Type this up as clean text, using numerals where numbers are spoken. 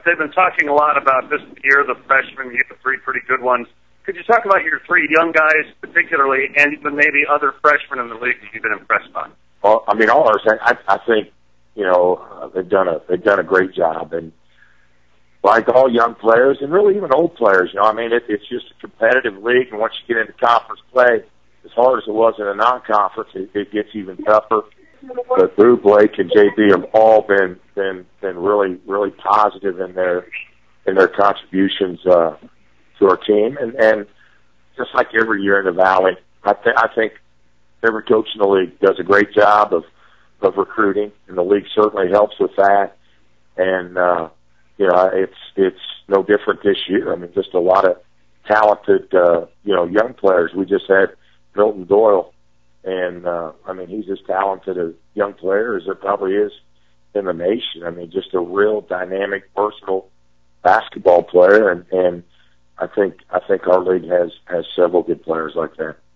They've been talking a lot about this year, the freshmen. You have three pretty good ones. Could you talk about your three young guys particularly, and even maybe other freshmen in the league that you've been impressed by? Well, I mean, all ours. I think they've done a great job, and like all young players, and really even old players, I mean, it's just a competitive league, and once you get into conference play, as hard as it was in a non-conference, it gets even tougher. But Drew, Blake, and JB have all been really positive in their contributions to our team, and just like every year in the Valley, I think every coach in the league does a great job of recruiting, and the league certainly helps with that. And it's no different this year. I mean, just a lot of talented young players. We just had Milton Doyle, and I mean, he's as talented a young player as there probably is in the nation. I mean, just a real dynamic, versatile basketball player, and I think our league has several good players like that.